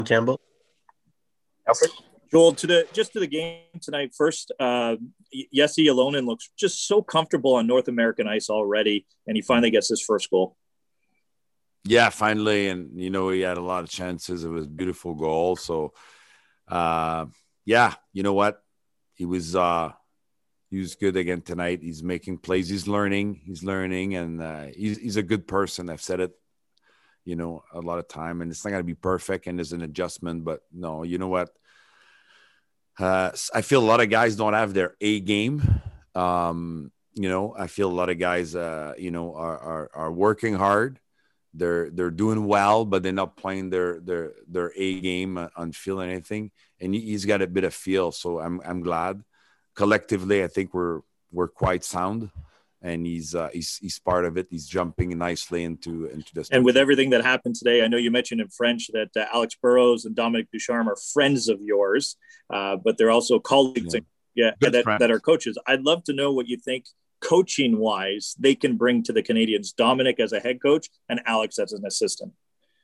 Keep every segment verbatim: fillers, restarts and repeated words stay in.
Campbell. Alfred? Joel, to the just to the game tonight. First, uh, Jesse Ylonen looks just so comfortable on North American ice already, and he finally gets his first goal. Yeah, finally, and you know he had a lot of chances. It was a beautiful goal. So, uh, yeah, you know what? He was uh, he was good again tonight. He's making plays. He's learning. He's learning, and uh, he's he's a good person. I've said it, you know, a lot of time, and it's not going to be perfect, and there's an adjustment. But no, you know what? Uh, I feel a lot of guys don't have their A game. Um, you know, I feel a lot of guys, uh, you know, are, are are working hard. They're they're doing well, but they're not playing their their their A game on field or anything. And he's got a bit of feel, so I'm I'm glad. Collectively, I think we're we're quite sound, and he's uh, he's he's part of it. He's jumping nicely into into this. And with everything that happened today, I know you mentioned in French that uh, Alex Burrows and Dominic Ducharme are friends of yours, uh, but they're also colleagues. Yeah, yeah that, that are coaches. I'd love to know what you think, coaching wise, they can bring to the Canadians. Dominic as a head coach and Alex as an assistant.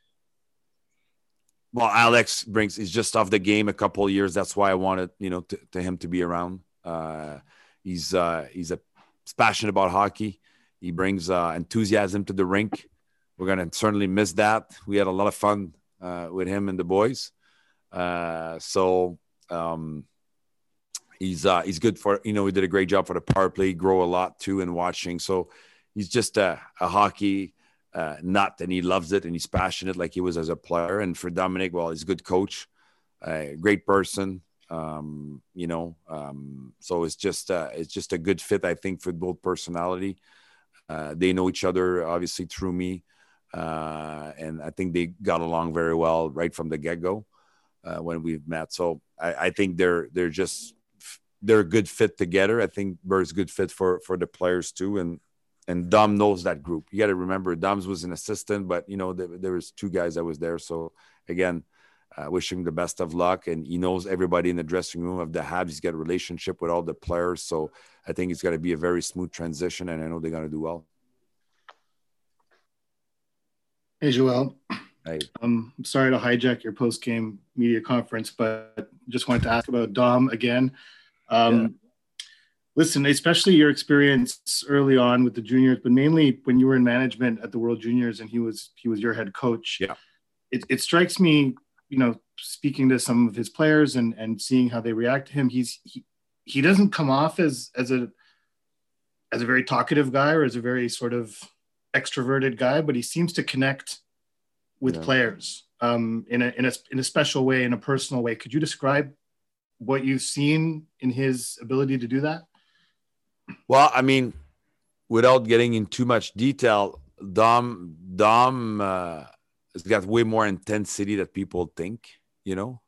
Well, Alex brings, he's just off the game a couple of years. That's why I wanted, you know, to, to him to be around. Uh, he's, uh, he's a, he's passionate about hockey. He brings uh, enthusiasm to the rink. We're going to certainly miss that. We had a lot of fun uh, with him and the boys. Uh, so um, he's, uh, he's good for, you know, he did a great job for the power play, grow a lot too in watching. So he's just a, a hockey Uh, nut, and he loves it, and he's passionate like he was as a player. And for Dominic, well, he's a good coach, a uh, great person, um, you know. Um, so it's just uh, it's just a good fit, I think, for both personality. Uh, they know each other, obviously, through me, uh, and I think they got along very well right from the get-go uh, when we've met. So I, I think they're they're just they're a good fit together. I think Bird's a good fit for for the players too, and. And Dom knows that group. You got to remember, Dom's was an assistant, but, you know, there, there was two guys that was there. So, again, uh, wishing the best of luck. And he knows everybody in the dressing room of the Habs. He's got a relationship with all the players. So, I think it's got to be a very smooth transition, and I know they're going to do well. Hey, Joel. Hey. Um, I'm sorry to hijack your post-game media conference, but just wanted to ask about Dom again. Um, yeah. Listen, especially your experience early on with the juniors, but mainly when you were in management at the World Juniors and he was he was your head coach. Yeah, it, it strikes me, you know, speaking to some of his players and and seeing how they react to him, he's he, he doesn't come off as as a as a very talkative guy or as a very sort of extroverted guy, but he seems to connect with yeah. players um, in a in a in a special way, in a personal way. Could you describe what you've seen in his ability to do that? Well, I mean, without getting in too much detail, Dom Dom uh, has got way more intensity than people think, you know,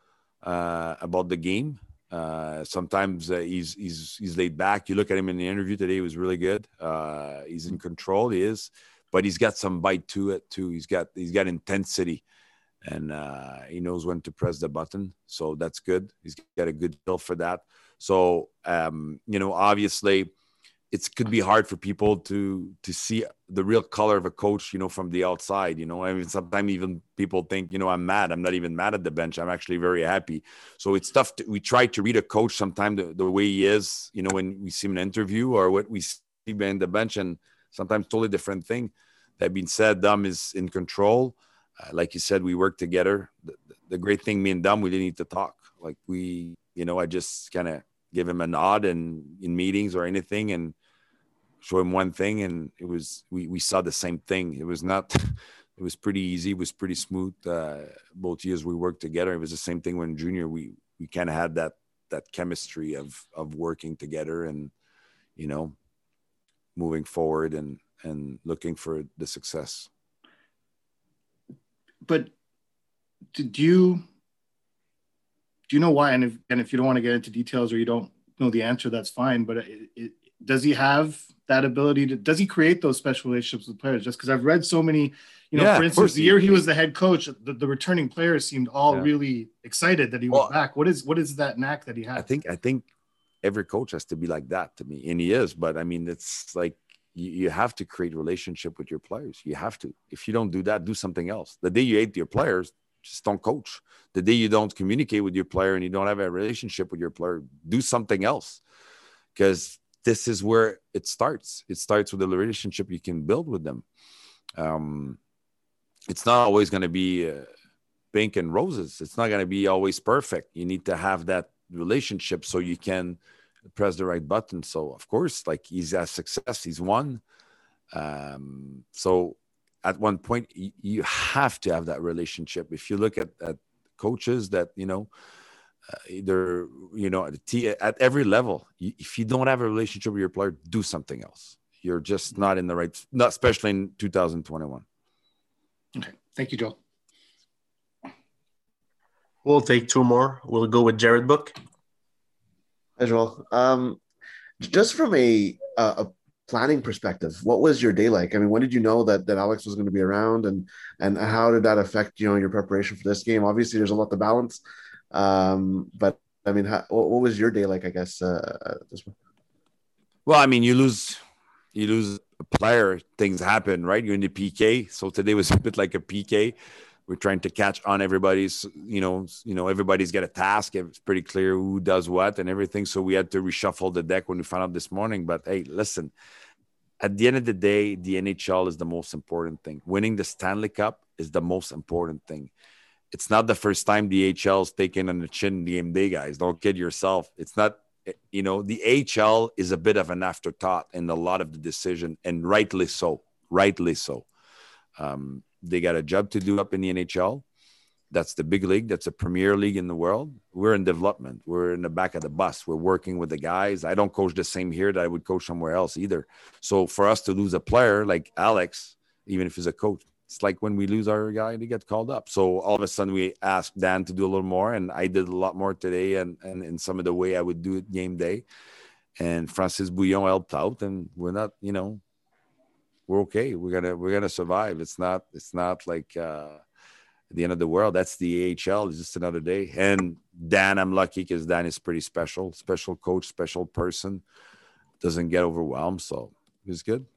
uh, about the game. Uh, sometimes uh, he's he's he's laid back. You look at him in the interview today; he was really good. Uh, he's in control. He is, but he's got some bite to it too. He's got he's got intensity, and uh, he knows when to press the button. So that's good. He's got a good feel for that. So, um, you know, obviously it could be hard for people to, to see the real color of a coach, you know, from the outside, you know. I mean, sometimes even people think, you know, I'm mad. I'm not even mad at the bench. I'm actually very happy. So it's tough. To, we try to read a coach sometimes the, the way he is, you know, when we see him in an interview or what we see behind the bench, and sometimes totally different thing. That being said, Dom is in control. Uh, like you said, we work together. The, the great thing, me and Dom, we didn't need to talk. Like we, you know, I just kind of give him a nod and in meetings or anything and show him one thing. And it was, we, we saw the same thing. It was not, it was pretty easy. It was pretty smooth. Uh, both years we worked together. It was the same thing when junior, we, we kind of had that, that chemistry of, of working together and, you know, moving forward and, and looking for the success. But did you, do you know why? And if, and if you don't want to get into details or you don't know the answer, that's fine. But it, it, does he have that ability to, does he create those special relationships with players? Just because I've read so many, you know, yeah, for instance, the year he was the head coach, the, the returning players seemed all yeah. really excited that he was well, back. What is, what is that knack that he has? I think, I think every coach has to be like that to me. And he is, but I mean, it's like, you, you have to create a relationship with your players. You have to. If you don't do that, do something else. The day you hate your players, just don't coach. The day you don't communicate with your player and you don't have a relationship with your player, do something else, because this is where it starts. It starts with the relationship you can build with them. Um, it's not always going to be uh, pink and roses. It's not going to be always perfect. You need to have that relationship so you can press the right button. So, of course, like, he's had success. He's won. Um, so at one point, you, you have to have that relationship. If you look at, at coaches that, you know, uh, either, you know, at, t- at every level, you, if you don't have a relationship with your player, do something else. You're just not in the right, not especially in two thousand twenty-one. Okay. Thank you, Joel. We'll take two more. We'll go with Jared Book. As well. Um, just from a, a planning perspective, what was your day like? I mean, when did you know that, that Alex was going to be around, and and how did that affect, you know, your preparation for this game? Obviously, there's a lot to balance, um, but I mean, how, what, what was your day like? I guess uh, this one. Well, I mean, you lose, you lose a player, things happen, right? You're in the P K, so today was a bit like a P K. We're trying to catch on everybody's, you know, you know, everybody's got a task. It's pretty clear who does what and everything. So we had to reshuffle the deck when we found out this morning. But hey, listen, at the end of the day, the N H L is the most important thing. Winning the Stanley Cup is the most important thing. It's not the first time the A H L is taken on the chin game day, guys. Don't kid yourself. It's not, you know, the A H L is a bit of an afterthought in a lot of the decision, and rightly so, rightly so. Um, They got a job to do up in the N H L. That's the big league. That's a premier league in the world. We're in development. We're in the back of the bus. We're working with the guys. I don't coach the same here that I would coach somewhere else either. So for us to lose a player like Alex, even if he's a coach, it's like when we lose our guy to get called up. So all of a sudden we asked Dan to do a little more, and I did a lot more today, and, and in some of the way I would do it game day. And Francis Bouillon helped out, and we're not, you know, we're okay. We're gonna we're gonna survive. It's not it's not like uh, the end of the world. That's the A H L. It's just another day. And Dan, I'm lucky because Dan is pretty special, special coach, special person. Doesn't get overwhelmed, so it was good.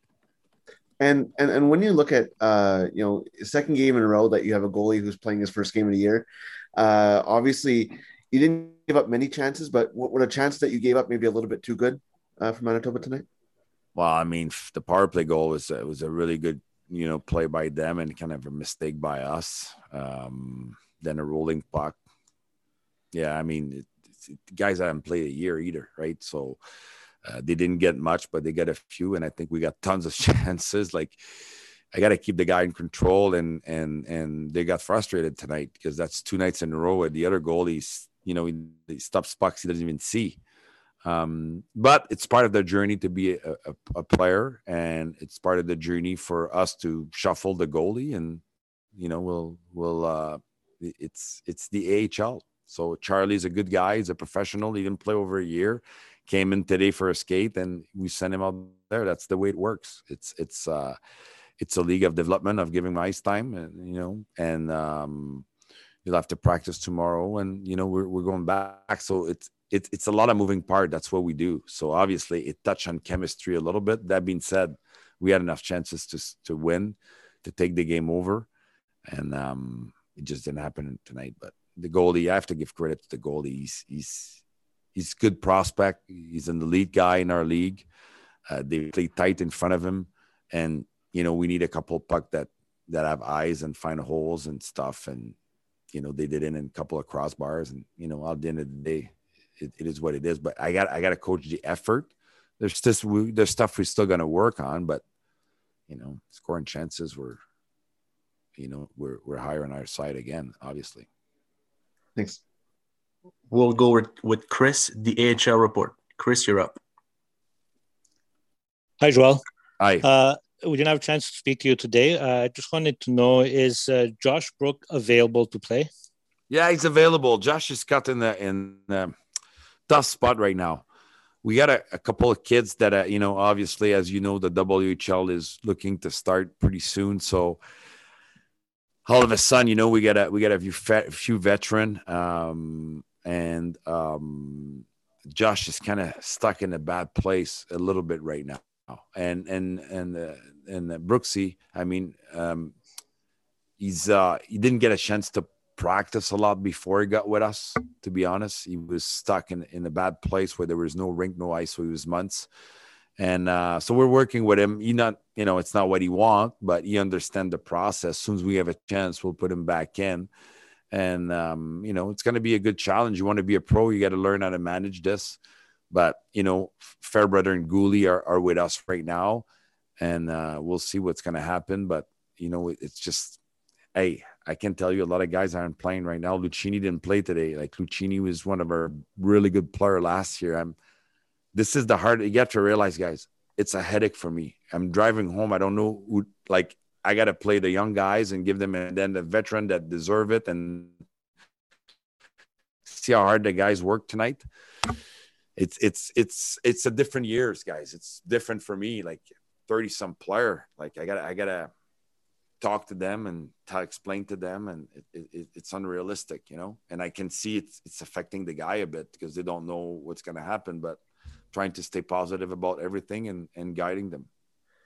And and and when you look at uh, you know, second game in a row that you have a goalie who's playing his first game of the year, uh, obviously you didn't give up many chances, but what were the chances that you gave up maybe a little bit too good uh, for Manitoba tonight? Well, I mean, the power play goal was uh, was a really good, you know, play by them and kind of a mistake by us. Um, then a rolling puck. Yeah, I mean, it, it, the guys haven't played a year either, right? So uh, they didn't get much, but they got a few, and I think we got tons of chances. Like, I got to keep the guy in control, and and and they got frustrated tonight because that's two nights in a row where the other goalies, you know, he, he stops pucks he doesn't even see. Um, but it's part of the journey to be a, a, a player, and it's part of the journey for us to shuffle the goalie, and, you know, we'll, we'll, uh, it's, it's the A H L. So Charlie's a good guy. He's a professional. He didn't play over a year, came in today for a skate, and we sent him out there. That's the way it works. It's, it's, uh, it's a league of development, of giving him ice time, and, you know, and, um, you'll have to practice tomorrow, and, you know, we're, we're going back. So it's, It's it's a lot of moving part. That's what we do. So obviously it touched on chemistry a little bit. That being said, we had enough chances to to win, to take the game over, and um, it just didn't happen tonight. But the goalie, I have to give credit to the goalie. He's he's he's good prospect. He's an elite guy in our league. Uh, they play tight in front of him, and you know we need a couple puck that that have eyes and find holes and stuff. And you know they did it in a couple of crossbars, and you know at the end of the day. It, it is what it is, but I got I got to coach the effort. There's this there's stuff we're still going to work on, but you know, scoring chances were, you know, we're we're higher on our side again, obviously. Thanks. We'll go with, with Chris, the A H L report. Chris, you're up. Hi, Joel. Hi. Uh, we didn't have a chance to speak to you today. I uh, just wanted to know: is uh, Josh Brook available to play? Yeah, he's available. Josh is cut in the in. The, tough spot right now. We got a, a couple of kids that, uh, you know, obviously, as you know, the W H L is looking to start pretty soon. So all of a sudden, you know, we got a, we got a few, a few veteran um, and um, Josh is kind of stuck in a bad place a little bit right now. And, and, and, uh, and uh, Brooksy, I mean, um, he's uh, he didn't get a chance to practice a lot before he got with us. To be honest, he was stuck in in a bad place where there was no rink, no ice, so he was months. And uh, so we're working with him. He not, you know, it's not what he wants, but he understands the process. As soon as we have a chance, we'll put him back in. And, um, you know, it's going to be a good challenge. You want to be a pro, you got to learn how to manage this. But, you know, Fairbrother and Gouli are, are with us right now. And uh, we'll see what's going to happen. But, you know, it, it's just, hey, I can tell you a lot of guys aren't playing right now. Lucchini didn't play today. Like, Lucchini was one of our really good player last year. I'm, This is the hard, you have to realize, guys, it's a headache for me. I'm driving home. I don't know who, like, I got to play the young guys and give them, and then the veteran that deserve it, and see how hard the guys work tonight. It's, it's, it's, it's a different years, guys. It's different for me, like thirty some player. Like I gotta, I gotta talk to them and t- explain to them. And it, it, it's unrealistic, you know, and I can see it's, it's affecting the guy a bit because they don't know what's going to happen, but trying to stay positive about everything and, and guiding them.